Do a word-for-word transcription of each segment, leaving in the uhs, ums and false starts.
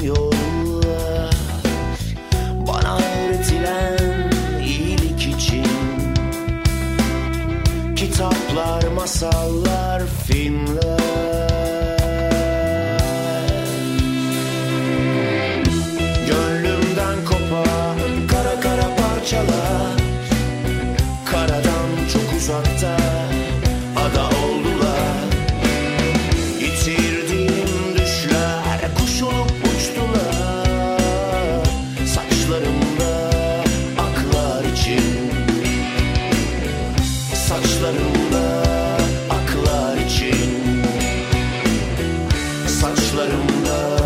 anlatıyorlar. Bana öğretilen iyilik için kitaplar, masallar, filmler. Gönlümden kopan kara kara parçalar, karadan çok uzakta ada oldular. Yitirdiğim düşler kuş olup uçtular. Saçlarımda aklar için, saçlarımda aklar için, saçlarımda.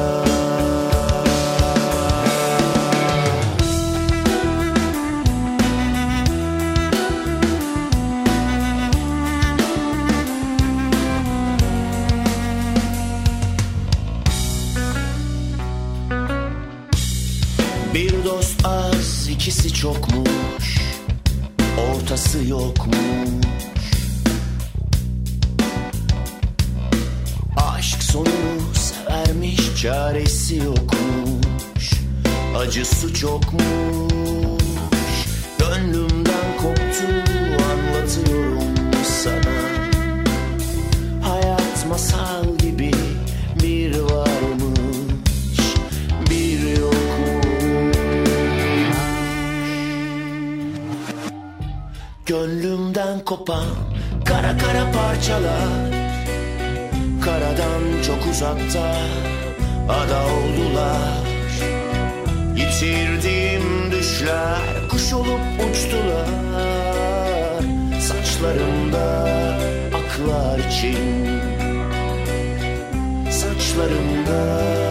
Bir dost az, ikisi çokmuş, ortası yokmuş. Aşk sonunu severmiş, çaresi yokmuş, acısı çokmuş. Gönlümden koptu, anlatıyorum sana. Hayat masal gibi bir varmış, bir yokmuş. Gönlümden kopan kara kara parçalar, karadan çok uzakta ada oldular. Yitirdiğim düşler kuş olup uçtular. Saçlarımda aklar için, saçlarımda